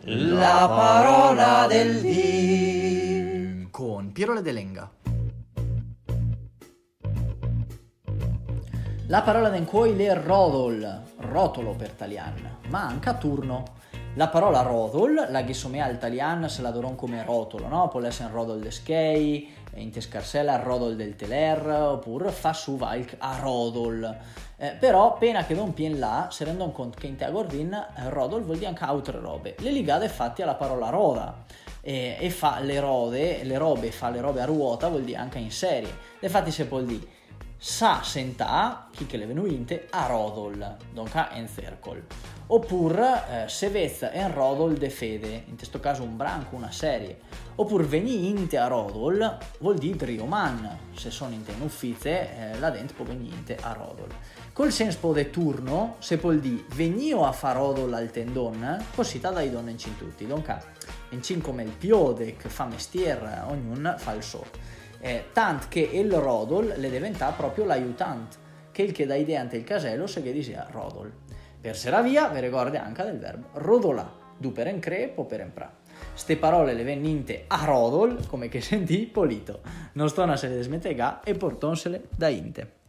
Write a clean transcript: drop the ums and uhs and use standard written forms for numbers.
La parola del dì con Piero De Lenga. La parola d'en cuoi le rodol, rotolo per talian, ma anche a turno. La parola rodol, la ghissomea al talian se la doron come rotolo, no? Può essere un rodol de skei, in tescarsella il rodol del teler, oppure fa su valk a rodol. Però, appena che non pien là, si rendono conto che in te a Gordin rodol vuol dire anche altre robe. Le ligate fatti alla parola roda. E fa le robe a ruota vuol dire anche in serie. Infatti se può dire sa sentà, chi che le venuinte, a rodol, donca en cercol. Oppure se vezza en rodol de fede, in questo caso un branco, una serie. Oppure veninte a rodol vuol dire drioman, se sono in te in uffice, la dente può veninte a rodol. Col senso de turno, se può dire venio a fa rodol al tendon, così dai donne in cin tutti, donca in cin come il piode che fa mestiere, ognuno fa il suo. Tant che il rodol le diventa proprio l'aiutant, che il che dà idea ante il casello se che disia rodol. Per sera via, vi ricordi anche del verbo rodolà, du per en cre, po per en pra. Ste parole le venninte a rodol, come che sentì polito. Non sto una serie di smetega e portonsele da inte.